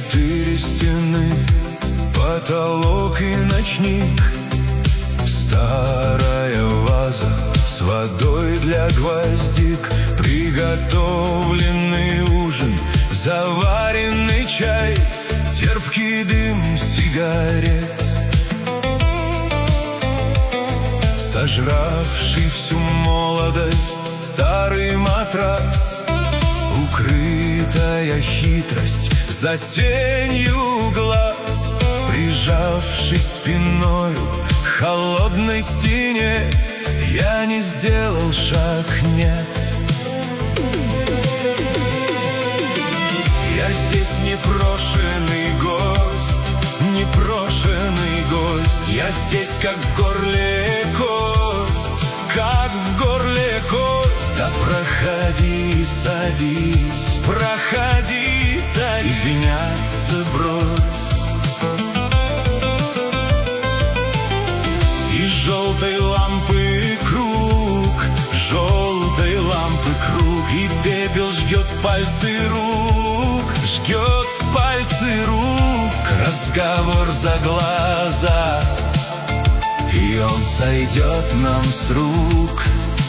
4 стены, потолок и ночник, старая ваза с водой для гвоздик, приготовленный ужин, заваренный чай, терпкий дым сигарет. Сожравший всю молодость старый матрас, укрытая хитрость за тенью глаз, прижавшись спиною к холодной стене, я не сделал шаг, нет. Я здесь непрошенный гость, непрошенный гость. Я здесь как в горле кость, как в горле кость. Да проходи, садись, проходи, садись, извиняться брось. И желтой лампы круг, желтой лампы круг, и пепел жгет пальцы рук, жгет пальцы рук. Разговор за глаза, и он сойдет нам с рук.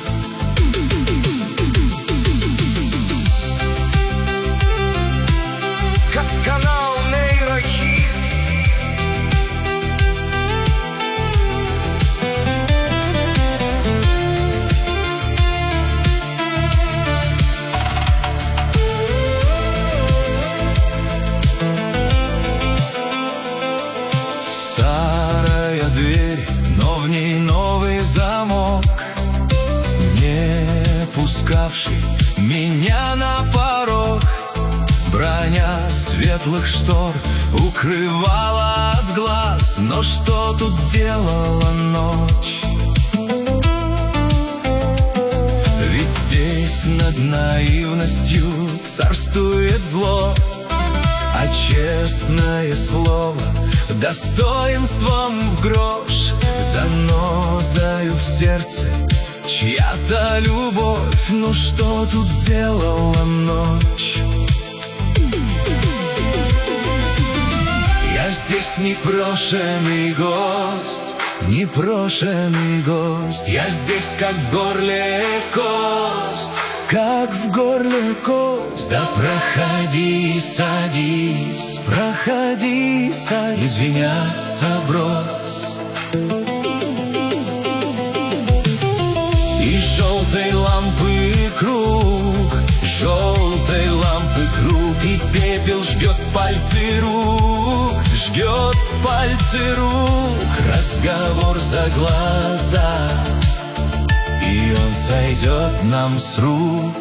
Канал Нейрохит. Старая дверь, но в ней новый замок, не пускавший меня на порог. Броня светлых штор укрывала от глаз, но что тут делала ночь? Ведь здесь над наивностью царствует зло, а честное слово достоинством в грош, занозою в сердце чья-то любовь. Ну что тут делала ночь? Я здесь непрошенный гость, непрошенный гость. Я здесь как в горле кость, как в горле кость. Да проходи, садись, проходи, садись, извиняться брось. И желтой лампы круг, желтой лампы круг, и пепел жгет пальцы рук, жгет пальцы рук. Разговор за глаза, и он сойдет нам с рук.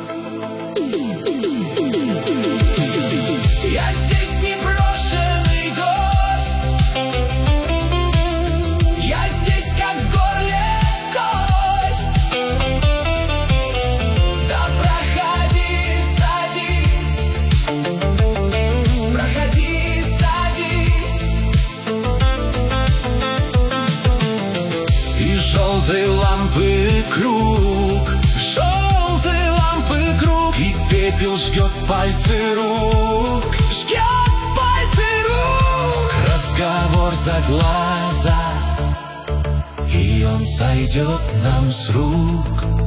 Я здесь непрошенный гость, я здесь как в горле кость. Да проходи, садись, проходи, садись. И желтой лампы круг, желтой лампы круг, и пепел жгет пальцы рук, жгет пальцы рук. Разговор за глаза, и он сойдет нам с рук.